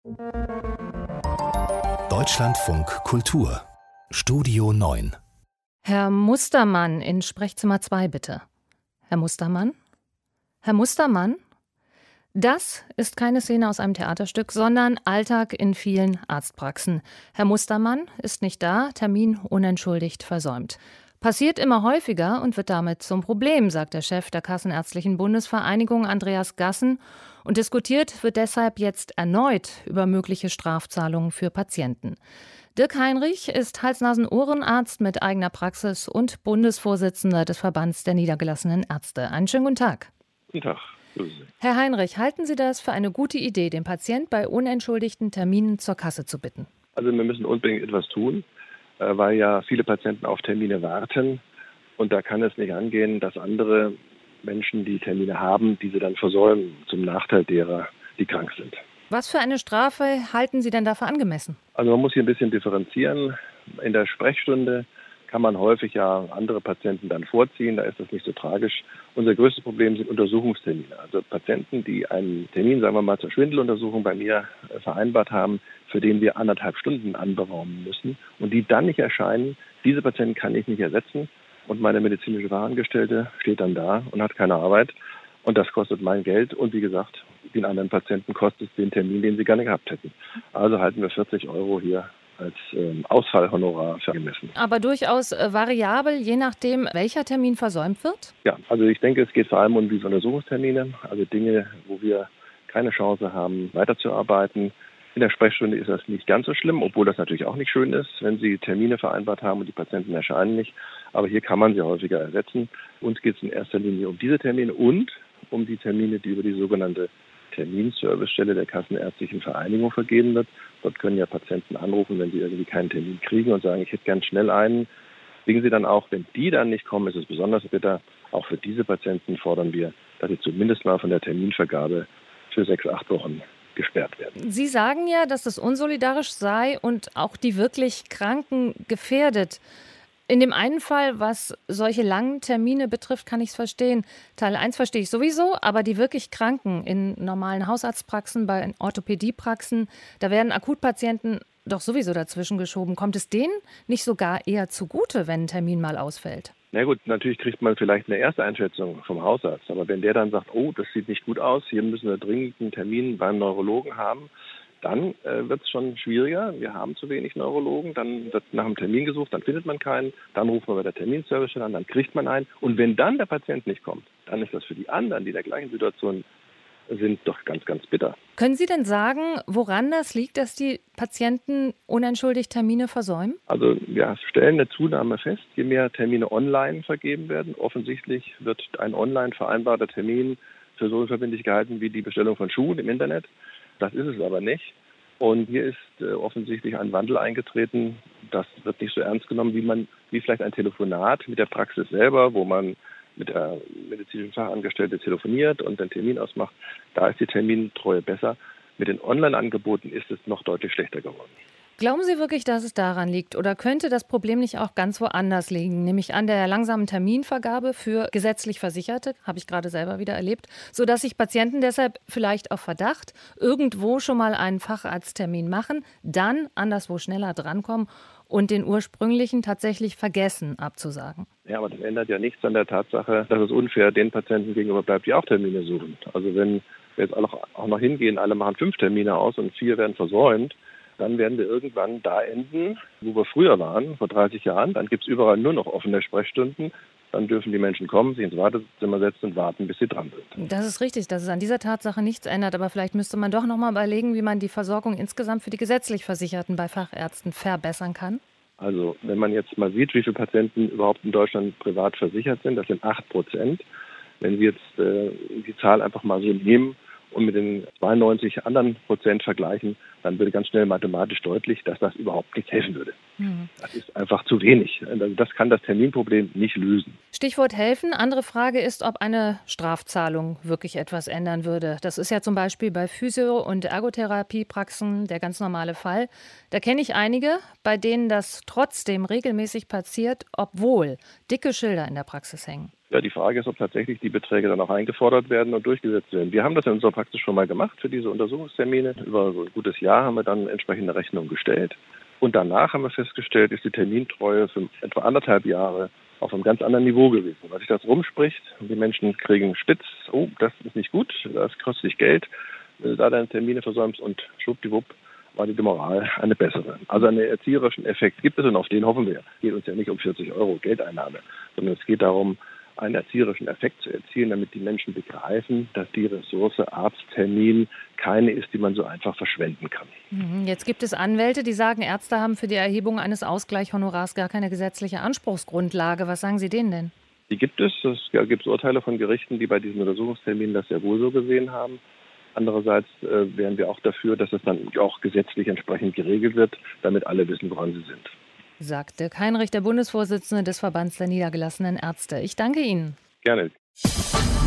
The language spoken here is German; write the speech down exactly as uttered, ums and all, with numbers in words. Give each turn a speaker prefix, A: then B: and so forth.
A: Deutschlandfunk Kultur Studio neun.
B: Herr Mustermann in Sprechzimmer zwei, bitte. Herr Mustermann? Herr Mustermann? Das ist keine Szene aus einem Theaterstück, sondern Alltag in vielen Arztpraxen. Herr Mustermann ist nicht da, Termin unentschuldigt versäumt. Passiert immer häufiger und wird damit zum Problem, sagt der Chef der Kassenärztlichen Bundesvereinigung Andreas Gassen. Und diskutiert wird deshalb jetzt erneut über mögliche Strafzahlungen für Patienten. Dirk Heinrich ist Hals-Nasen-Ohrenarzt mit eigener Praxis und Bundesvorsitzender des Verbands der niedergelassenen Ärzte. Einen schönen guten Tag.
C: Guten Tag.
B: Herr Heinrich, halten Sie das für eine gute Idee, den Patient bei unentschuldigten Terminen zur Kasse zu bitten?
C: Also wir müssen unbedingt etwas tun, weil ja viele Patienten auf Termine warten. Und da kann es nicht angehen, dass andere Menschen, die Termine haben, diese dann versäumen, zum Nachteil derer, die krank sind.
B: Was für eine Strafe halten Sie denn dafür angemessen?
C: Also man muss hier ein bisschen differenzieren. In der Sprechstunde kann man häufig ja andere Patienten dann vorziehen, da ist das nicht so tragisch. Unser größtes Problem sind Untersuchungstermine. Also Patienten, die einen Termin, sagen wir mal, zur Schwindeluntersuchung bei mir vereinbart haben, für den wir anderthalb Stunden anberaumen müssen und die dann nicht erscheinen, diese Patienten kann ich nicht ersetzen und meine medizinische Fachangestellte steht dann da und hat keine Arbeit und das kostet mein Geld und wie gesagt, den anderen Patienten kostet es den Termin, den sie gerne gehabt hätten. Also halten wir vierzig Euro hier als ähm, Ausfallhonorar für angemessen.
B: Aber durchaus äh, variabel, je nachdem, welcher Termin versäumt wird?
C: Ja, also ich denke, es geht vor allem um diese Untersuchungstermine, also Dinge, wo wir keine Chance haben, weiterzuarbeiten. In der Sprechstunde ist das nicht ganz so schlimm, obwohl das natürlich auch nicht schön ist, wenn Sie Termine vereinbart haben und die Patienten erscheinen nicht. Aber hier kann man sie häufiger ersetzen. Uns geht es in erster Linie um diese Termine und um die Termine, die über die sogenannte Terminservicestelle der Kassenärztlichen Vereinigung vergeben wird. Dort können ja Patienten anrufen, wenn sie irgendwie keinen Termin kriegen und sagen, ich hätte gern schnell einen. Kriegen sie dann auch, wenn die dann nicht kommen, ist es besonders bitter. Auch für diese Patienten fordern wir, dass sie zumindest mal von der Terminvergabe für sechs, acht Wochen gesperrt werden.
B: Sie sagen ja, dass das unsolidarisch sei und auch die wirklich Kranken gefährdet. In dem einen Fall, was solche langen Termine betrifft, kann ich es verstehen. Teil eins verstehe ich sowieso, aber die wirklich Kranken in normalen Hausarztpraxen, bei Orthopädiepraxen, da werden Akutpatienten doch sowieso dazwischen geschoben. Kommt es denen nicht sogar eher zugute, wenn ein Termin mal ausfällt?
C: Na gut, natürlich kriegt man vielleicht eine erste Einschätzung vom Hausarzt. Aber wenn der dann sagt, oh, das sieht nicht gut aus, hier müssen wir dringend einen Termin beim Neurologen haben, dann äh, wird es schon schwieriger. Wir haben zu wenig Neurologen. Dann wird nach einem Termin gesucht, dann findet man keinen. Dann ruft man bei der Terminservicestelle an, dann kriegt man einen. Und wenn dann der Patient nicht kommt, dann ist das für die anderen, die in der gleichen Situation sind, doch ganz, ganz bitter.
B: Können Sie denn sagen, woran das liegt, dass die Patienten unentschuldigt Termine versäumen?
C: Also wir stellen eine Zunahme fest, je mehr Termine online vergeben werden. Offensichtlich wird ein online vereinbarter Termin für so unverbindlich gehalten wie die Bestellung von Schuhen im Internet. Das ist es aber nicht. Und hier ist äh, offensichtlich ein Wandel eingetreten. Das wird nicht so ernst genommen, wie man, wie vielleicht ein Telefonat mit der Praxis selber, wo man mit der medizinischen Fachangestellten telefoniert und den Termin ausmacht. Da ist die Termintreue besser. Mit den Online-Angeboten ist es noch deutlich schlechter geworden.
B: Glauben Sie wirklich, dass es daran liegt? Oder könnte das Problem nicht auch ganz woanders liegen? Nämlich an der langsamen Terminvergabe für gesetzlich Versicherte, habe ich gerade selber wieder erlebt, sodass sich Patienten deshalb vielleicht auf Verdacht irgendwo schon mal einen Facharzttermin machen, dann anderswo schneller drankommen und den ursprünglichen tatsächlich vergessen abzusagen.
C: Ja, aber das ändert ja nichts an der Tatsache, dass es unfair den Patienten gegenüber bleibt, die auch Termine suchen. Also wenn wir jetzt auch noch hingehen, alle machen fünf Termine aus und vier werden versäumt, dann werden wir irgendwann da enden, wo wir früher waren, vor dreißig Jahren. Dann gibt es überall nur noch offene Sprechstunden. Dann dürfen die Menschen kommen, sich ins Wartezimmer setzen und warten, bis sie dran sind.
B: Das ist richtig, dass es an dieser Tatsache nichts ändert. Aber vielleicht müsste man doch noch mal überlegen, wie man die Versorgung insgesamt für die gesetzlich Versicherten bei Fachärzten verbessern kann.
C: Also wenn man jetzt mal sieht, wie viele Patienten überhaupt in Deutschland privat versichert sind, das sind acht Prozent. Wenn wir jetzt äh, die Zahl einfach mal so nehmen und mit den zweiundneunzig anderen Prozent vergleichen, dann würde ganz schnell mathematisch deutlich, dass das überhaupt nicht helfen würde. Mhm. Das ist einfach zu wenig. Also das kann das Terminproblem nicht lösen.
B: Stichwort helfen. Andere Frage ist, ob eine Strafzahlung wirklich etwas ändern würde. Das ist ja zum Beispiel bei Physio- und Ergotherapiepraxen der ganz normale Fall. Da kenne ich einige, bei denen das trotzdem regelmäßig passiert, obwohl dicke Schilder in der Praxis hängen.
C: Ja, die Frage ist, ob tatsächlich die Beträge dann auch eingefordert werden und durchgesetzt werden. Wir haben das in unserer Praxis schon mal gemacht für diese Untersuchungstermine. Über so ein gutes Jahr haben wir dann entsprechende Rechnungen gestellt. Und danach haben wir festgestellt, ist die Termintreue für etwa anderthalb Jahre auf einem ganz anderen Niveau gewesen. Weil sich das rumspricht und die Menschen kriegen spitz, oh, das ist nicht gut, das kostet dich Geld, da deine Termine versäumst und schwuppdiwupp war die Moral eine bessere. Also einen erzieherischen Effekt gibt es und auf den hoffen wir. Es geht uns ja nicht um vierzig Euro Geldeinnahme, sondern es geht darum, einen erzieherischen Effekt zu erzielen, damit die Menschen begreifen, dass die Ressource Arzttermin keine ist, die man so einfach verschwenden kann.
B: Jetzt gibt es Anwälte, die sagen, Ärzte haben für die Erhebung eines Ausgleichshonorars gar keine gesetzliche Anspruchsgrundlage. Was sagen Sie denen denn?
C: Die gibt es. Es gibt Urteile von Gerichten, die bei diesen Untersuchungsterminen das sehr wohl so gesehen haben. Andererseits äh, wären wir auch dafür, dass es dann auch gesetzlich entsprechend geregelt wird, damit alle wissen, woran sie sind.
B: Sagt Dirk Heinrich, der Bundesvorsitzende des Verbands der niedergelassenen Ärzte. Ich danke Ihnen.
C: Gerne.